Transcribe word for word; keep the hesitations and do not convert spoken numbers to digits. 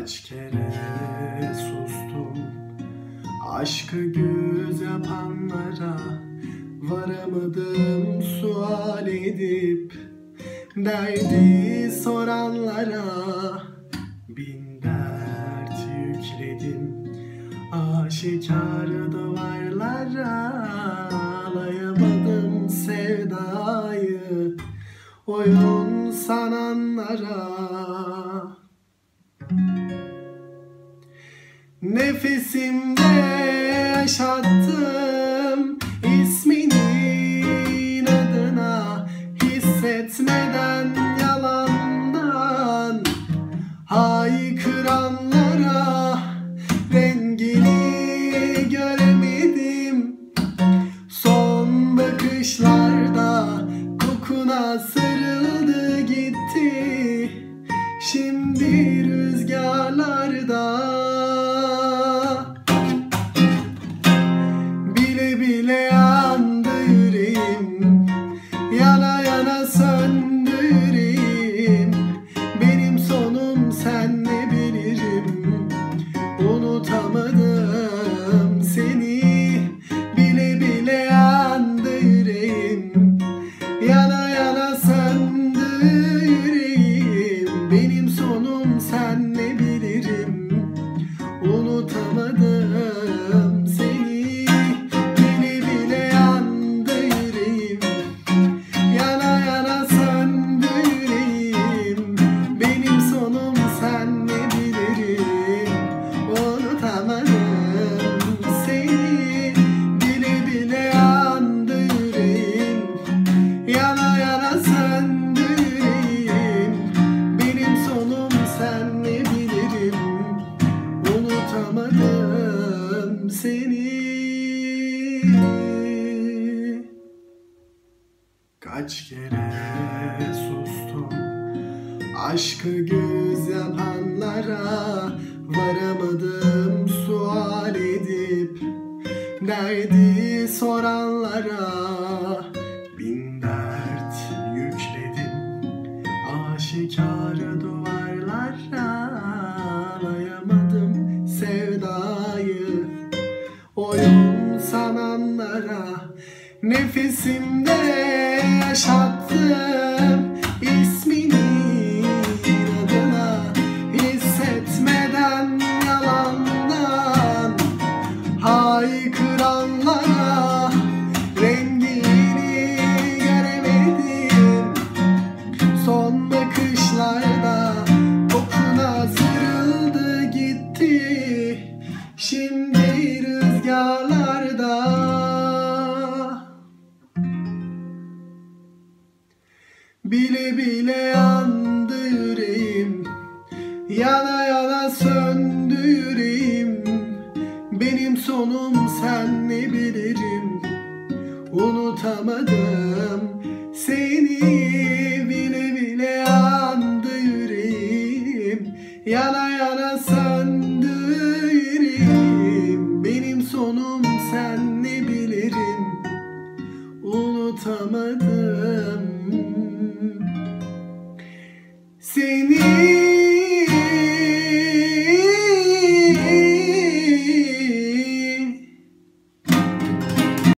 Kaç kere sustum aşkı güz yapanlara, varamadım sual edip derdi soranlara. Bin dert yükledim aşikar duvarlara, alayamadım sevdayı oyun sananlara. Nefesimde yaşattım isminin adına, hissetmeden yalandan haykıranlara. Rengini göremedim son bakışlarda, kokuna sarıldı gitti şimdi rüzgarlarda. Bile bile yandı yüreğim, yana yana söndü yüreğim. Benim sonum sen ne bilirim, unutamadım seni. Bile bile yandı yüreğim, yana yana söndü yüreğim. Benim sonum sen ne bilirim, unutamadım seni. Bile bile yandı yüreğim, yana yana söndü yüreğim. Benim sonum sen ne bilirim, unutamadım seni. Bile bile yandı yüreğim, yana yana söndü yüreğim. Benim sonum sen ne bilirim, unutamadım seni. Kaç kere sustum aşkı göz yapanlara, varamadım sual edip derdi soranlara. Bin dert yükledim aşikar duvarlara, alayamadım sevdayı oyun sananlara. Nefesimde yaşattım ismini adına, hissetmeden yalandan haykıranlara. Rengini göremedim son bakışlarda, kokuna sarıldı gitti şimdi rüzgarlarda. Bile bile yandı yüreğim, yana yana söndü yüreğim. Benim sonum sen ne bilirim, unutamadım seni. Bile bile yandı yüreğim, yana yana söndü yüreğim. Benim sonum sen ne bilirim, unutamadım seni.